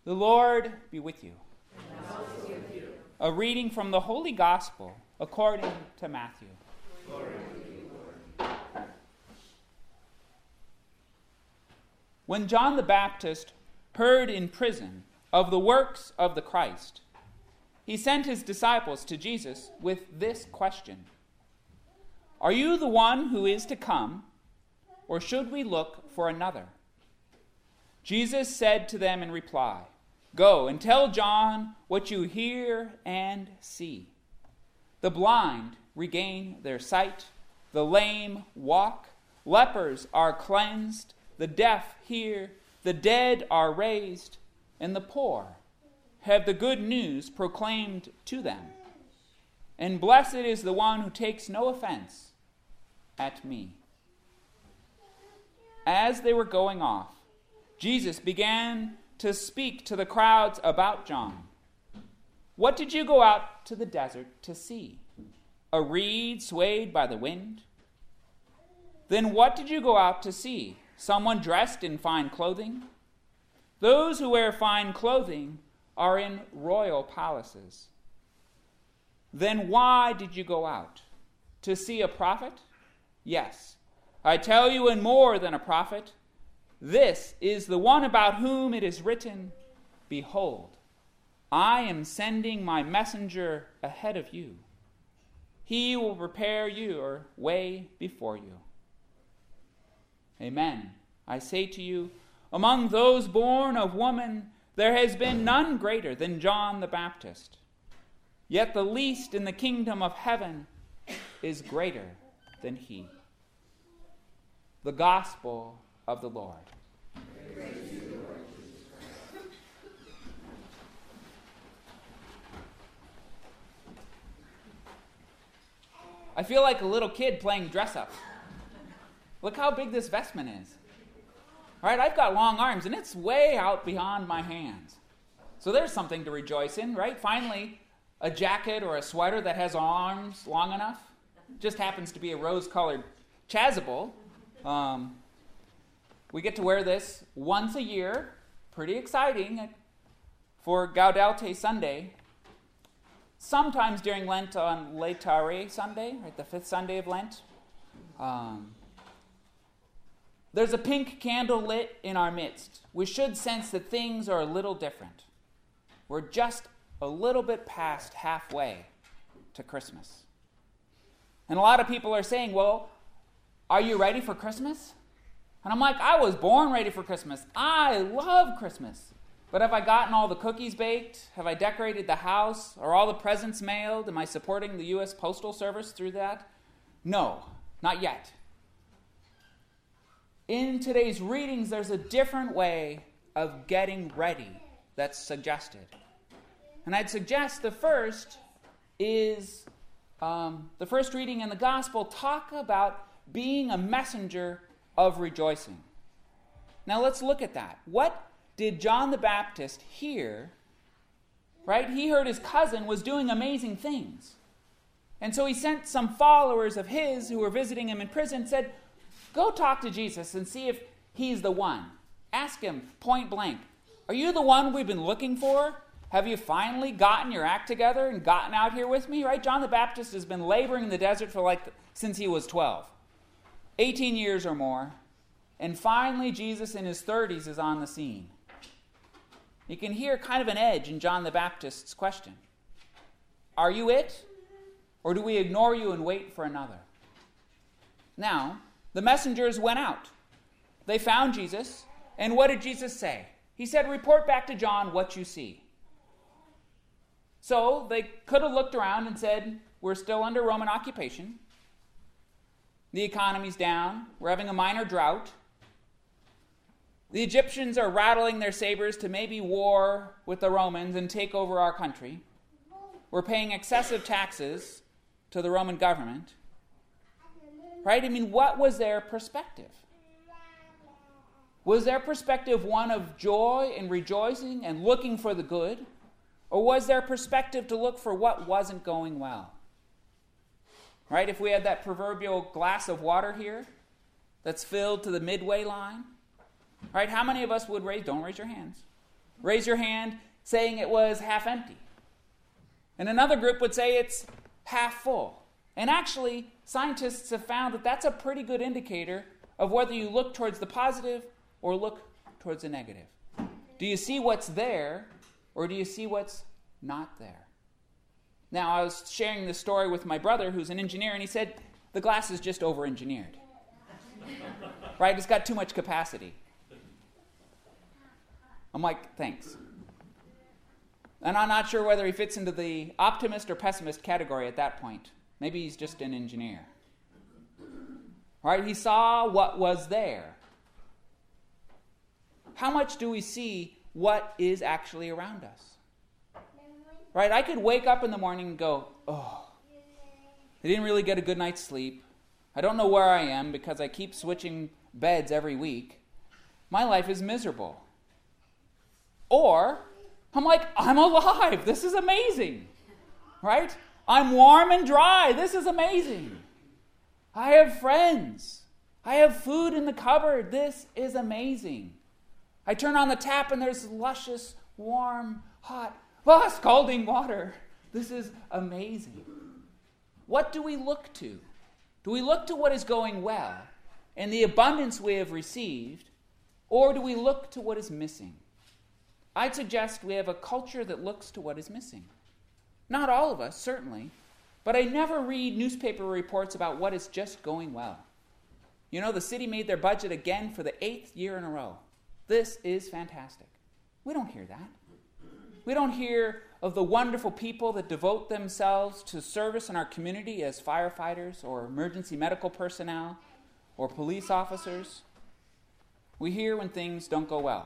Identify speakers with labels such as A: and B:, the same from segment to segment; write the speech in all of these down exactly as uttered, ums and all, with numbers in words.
A: The Lord be with you.
B: And also with you.
A: A reading from the Holy Gospel according to Matthew.
B: Glory to you, Lord.
A: When John the Baptist heard in prison of the works of the Christ, he sent his disciples to Jesus with this question: Are you the one who is to come, or should we look for another? Jesus said to them in reply, Go and tell John what you hear and see. The blind regain their sight, the lame walk, lepers are cleansed, the deaf hear, the dead are raised, and the poor have the good news proclaimed to them. And blessed is the one who takes no offense at me. As they were going off, Jesus began to speak to the crowds about John. What did you go out to the desert to see? A reed swayed by the wind? Then what did you go out to see? Someone dressed in fine clothing? Those who wear fine clothing are in royal palaces. Then why did you go out? To see a prophet? Yes, I tell you, and more than a prophet. This is the one about whom it is written, Behold, I am sending my messenger ahead of you. He will prepare your way before you. Amen. I say to you, among those born of woman, there has been none greater than John the Baptist. Yet the least in the kingdom of heaven is greater than he. The Gospel of the Lord.
B: Praise you, Lord Jesus Christ.
A: I feel like a little kid playing dress up. Look how big this vestment is. All right, I've got long arms, and it's way out beyond my hands. So there's something to rejoice in, right? Finally, a jacket or a sweater that has arms long enough. Just happens to be a rose-colored chasuble. Um, we get to wear this once a year. Pretty exciting for Gaudete Sunday. Sometimes during Lent on Laetare Sunday, right, the fifth Sunday of Lent. Um, there's a pink candle lit in our midst. We should sense that things are a little different. We're just a little bit past halfway to Christmas. And a lot of people are saying, well, are you ready for Christmas? And I'm like, I was born ready for Christmas. I love Christmas. But have I gotten all the cookies baked? Have I decorated the house? Are all the presents mailed? Am I supporting the U S Postal Service through that? No, not yet. In today's readings, there's a different way of getting ready that's suggested. And I'd suggest the first is, um, the first reading in the Gospel talk about being a messenger of rejoicing. Now let's look at that. What did John the Baptist hear? Right? He heard his cousin was doing amazing things. And so he sent some followers of his who were visiting him in prison, said, go talk to Jesus and see if he's the one. Ask him point blank, are you the one we've been looking for? Have you finally gotten your act together and gotten out here with me? Right? John the Baptist has been laboring in the desert for like since he was twelve. eighteen years or more. And finally, Jesus in his thirties is on the scene. You can hear kind of an edge in John the Baptist's question. Are you it? Or do we ignore you and wait for another? Now, the messengers went out. They found Jesus. And what did Jesus say? He said, report back to John what you see. So they could have looked around and said, we're still under Roman occupation. The economy's down. We're having a minor drought. The Egyptians are rattling their sabers to maybe war with the Romans and take over our country. We're paying excessive taxes to the Roman government. Right? I mean, what was their perspective? Was their perspective one of joy and rejoicing and looking for the good? Or was their perspective to look for what wasn't going well? Right? If we had that proverbial glass of water here that's filled to the midway line, right? How many of us would raise, don't raise your hands, raise your hand saying it was half empty. And another group would say it's half full. And actually, scientists have found that that's a pretty good indicator of whether you look towards the positive or look towards the negative. Do you see what's there, or do you see what's not there? Now, I was sharing this story with my brother, who's an engineer, and he said, the glass is just over-engineered. Right? It's got too much capacity. I'm like, thanks. And I'm not sure whether he fits into the optimist or pessimist category at that point. Maybe he's just an engineer. Right? He saw what was there. How much do we see what is actually around us? Right? I could wake up in the morning and go, oh, I didn't really get a good night's sleep. I don't know where I am because I keep switching beds every week. My life is miserable. Or, I'm like, I'm alive. This is amazing. Right? I'm warm and dry. This is amazing. I have friends. I have food in the cupboard. This is amazing. I turn on the tap and there's luscious, warm, hot, oh, scalding water. This is amazing. What do we look to? Do we look to what is going well and the abundance we have received, or do we look to what is missing? I'd suggest we have a culture that looks to what is missing. Not all of us, certainly, but I never read newspaper reports about what is just going well. You know, the city made their budget again for the eighth year in a row. This is fantastic. We don't hear that. We don't hear of the wonderful people that devote themselves to service in our community as firefighters or emergency medical personnel or police officers. We hear when things don't go well.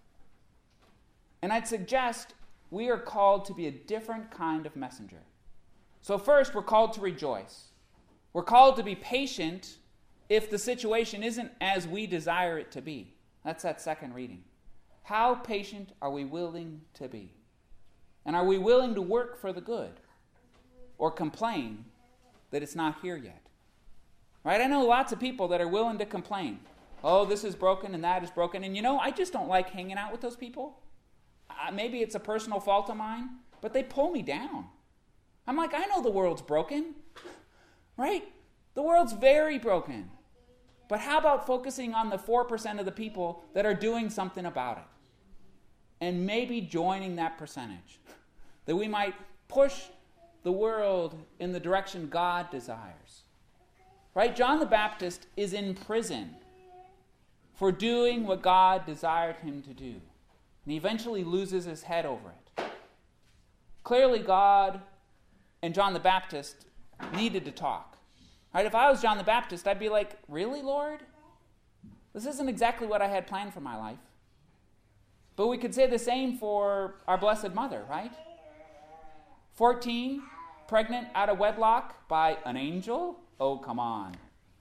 A: And I'd suggest we are called to be a different kind of messenger. So first, we're called to rejoice. We're called to be patient if the situation isn't as we desire it to be. That's that second reading. How patient are we willing to be? And are we willing to work for the good or complain that it's not here yet? Right? I know lots of people that are willing to complain. Oh, this is broken and that is broken. And you know, I just don't like hanging out with those people. Uh, maybe it's a personal fault of mine, but they pull me down. I'm like, I know the world's broken. Right? The world's very broken. But how about focusing on the four percent of the people that are doing something about it? And maybe joining that percentage. That we might push the world in the direction God desires. Right? John the Baptist is in prison for doing what God desired him to do. And he eventually loses his head over it. Clearly, God and John the Baptist needed to talk. Right? If I was John the Baptist, I'd be like, really, Lord? This isn't exactly what I had planned for my life. But we could say the same for our Blessed Mother, right? fourteen, pregnant out of wedlock by an angel? Oh, come on.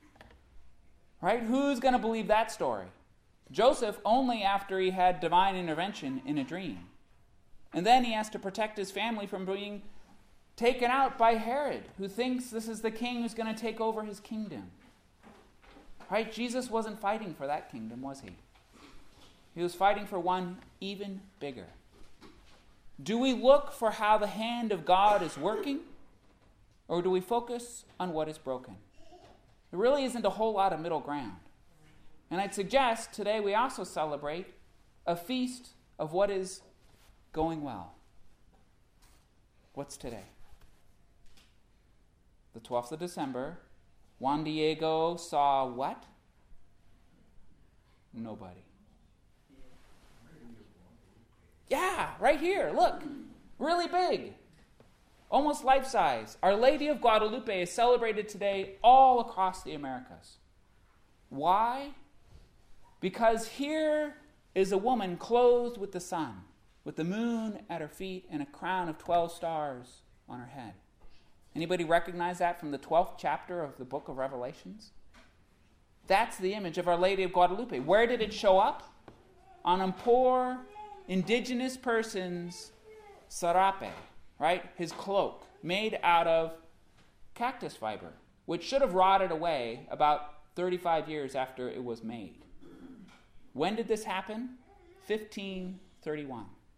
A: Right? Who's going to believe that story? Joseph only after he had divine intervention in a dream. And then he has to protect his family from being taken out by Herod, who thinks this is the king who's going to take over his kingdom. Right? Jesus wasn't fighting for that kingdom, was he? He was fighting for one even bigger. Do we look for how the hand of God is working, or do we focus on what is broken? There really isn't a whole lot of middle ground. And I'd suggest today we also celebrate a feast of what is going well. What's today? The twelfth of December. Juan Diego saw what? Nobody. Yeah, right here. Look. Really big. Almost life-size. Our Lady of Guadalupe is celebrated today all across the Americas. Why? Because here is a woman clothed with the sun, with the moon at her feet and a crown of twelve stars on her head. Anybody recognize that from the twelfth chapter of the book of Revelations? That's the image of Our Lady of Guadalupe. Where did it show up? On a poor, indigenous person's sarape, right? His cloak, made out of cactus fiber, which should have rotted away about thirty-five years after it was made. When did this happen? fifteen thirty-one.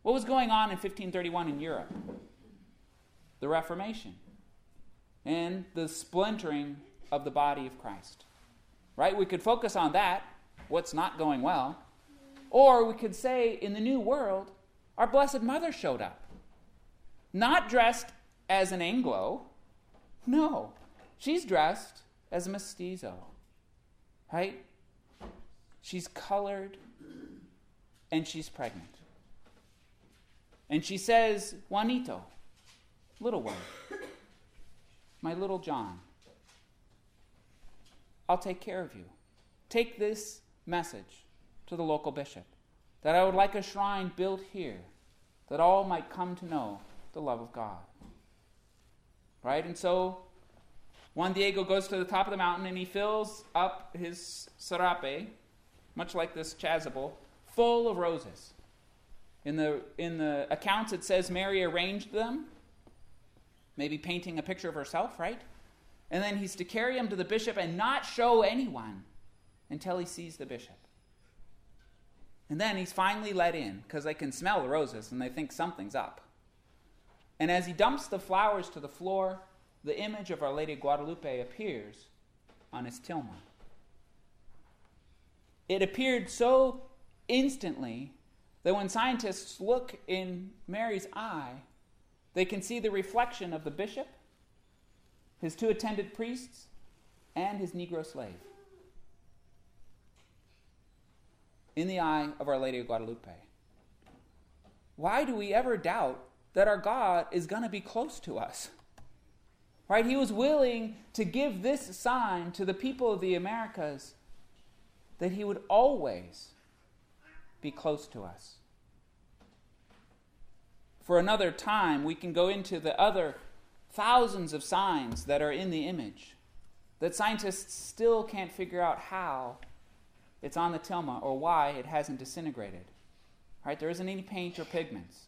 A: What was going on in fifteen thirty-one in Europe? The Reformation and the splintering of the body of Christ. Right? We could focus on that, what's not going well. Or we could say, in the New World, our Blessed Mother showed up. Not dressed as an Anglo. No. She's dressed as a mestizo. Right? She's colored and she's pregnant. And she says, Juanito, little one, my little John, I'll take care of you. Take this message to the local bishop, that I would like a shrine built here, that all might come to know the love of God. Right? And so Juan Diego goes to the top of the mountain and he fills up his serape, much like this chasuble, full of roses. In the, in the accounts it says Mary arranged them, maybe painting a picture of herself, right? And then he's to carry them to the bishop and not show anyone until he sees the bishop. And then he's finally let in, because they can smell the roses and they think something's up. And as he dumps the flowers to the floor, the image of Our Lady of Guadalupe appears on his tilma. It appeared so instantly that when scientists look in Mary's eye, they can see the reflection of the bishop, his two attendant priests, and his Negro slave in the eye of Our Lady of Guadalupe. Why do we ever doubt that our God is going to be close to us? Right? He was willing to give this sign to the people of the Americas, that he would always be close to us. For another time, we can go into the other thousands of signs that are in the image that scientists still can't figure out how it's on the tilma or why it hasn't disintegrated. Right? There isn't any paint or pigments.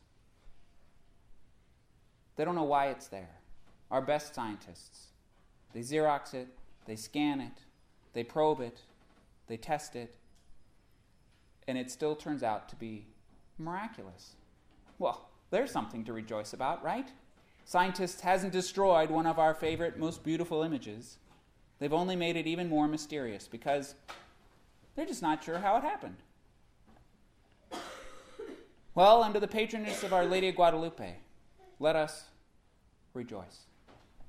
A: They don't know why it's there. Our best scientists, they Xerox it, they scan it, they probe it, they test it, and it still turns out to be miraculous. Well, there's something to rejoice about, right? Scientists hasn't destroyed one of our favorite, most beautiful images. They've only made it even more mysterious because they're just not sure how it happened. Well, under the patronage of Our Lady of Guadalupe, let us rejoice.